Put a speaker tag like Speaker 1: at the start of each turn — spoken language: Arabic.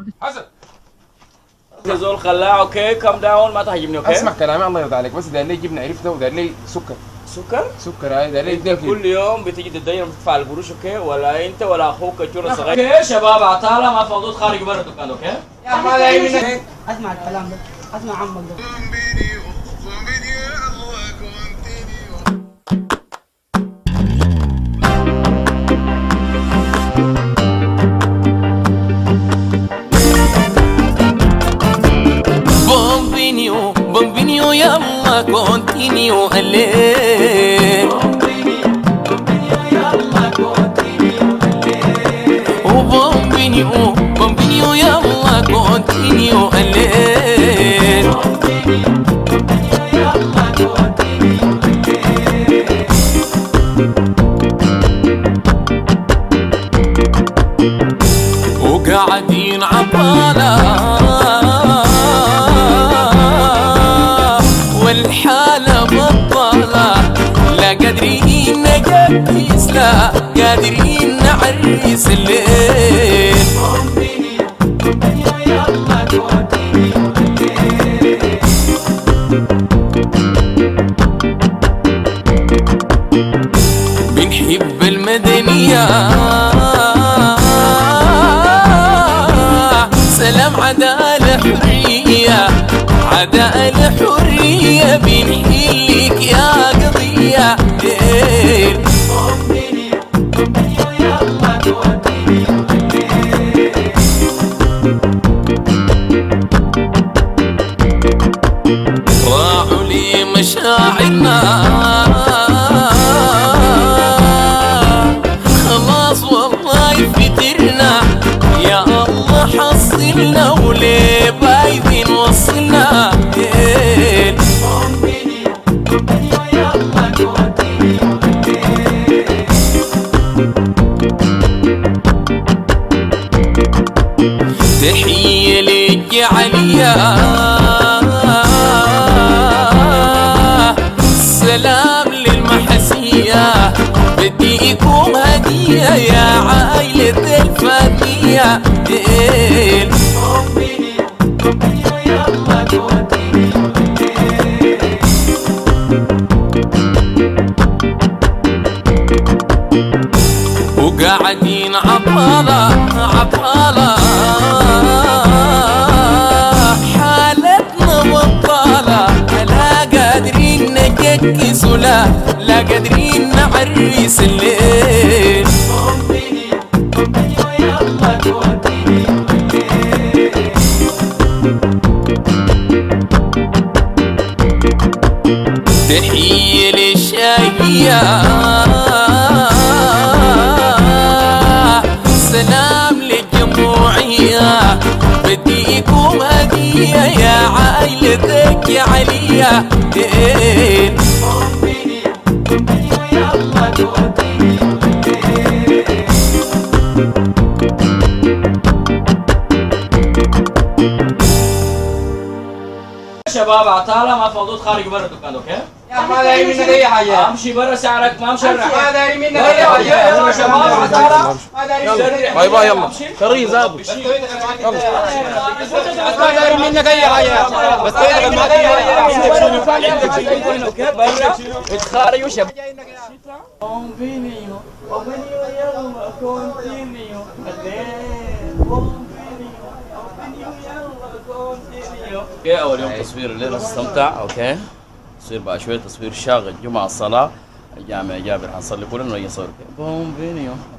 Speaker 1: حسن
Speaker 2: زول خلاع اوكي كم داون ما تهاجمني اوكي.
Speaker 1: اسمع كلامي الله يرضى عليك، بس داير لي جبنه عرفته وداير لي سكر. سكر هاي داير لي 2 كيلو.
Speaker 2: كل يوم بتيجي تتدين وتدفع القروش اوكي، ولا انت ولا اخوك الجرة صغير. اوكي شباب عطالة ما فضوت خارج برا الدكان اوكي.
Speaker 3: يا ما داعي منك. اسمع الكلام ده، اسمع عمك ده.
Speaker 4: Bambino yalla continue alle. Bambino yalla continue alle. Oh bambino yalla continue alle. Bambino yalla continue alle. وقاعدين عطالة والحالة بطالة، لا قادرين نجهز لا قادرين نعرس الليل. بنحب المدنية سلام عدالة حرية، عدالة حرية بنحييك يا قضية. راعوا لي مشاعرنا خلاص والله فترنا، يا الله حصلنا وليه بايدين وصلنا. تحية للجعلية سلام للمحسية، بديكم هدية يا عائلة الفاتية. وقاعدين عطالة عطالة حالتنا بطالة، لا قادرين نجكس ولا لا قادرين نعرس الليل. تحية للشاهية سلام للجمهورية، بديكم هدية يا عائلتك يا عليا.
Speaker 2: شباب عطالة ما فضوت خارج برا الدكان اوكي.
Speaker 3: يا ما داعي منك اي حاجة.
Speaker 2: امشي برا سعرك ما مشرح.
Speaker 3: ما داعي منك اي حاجة.
Speaker 2: يلا شباب عطالة
Speaker 3: ما داعي منك.
Speaker 1: باي باي يلا. كري زابو.
Speaker 3: ما داعي منك اي حاجة. بس كده ما داعي
Speaker 2: اوكي برا اتخارج وشباب. بومبينيو بومبينيو يلا كونتينيو اوكي. اول يوم تصوير الليله نستمتع اوكي. تصوير بقى شويه تصوير شاغل جمعه الصلاه الجامع جابر حنصلي كلنا ونجي نصور. بومبينيو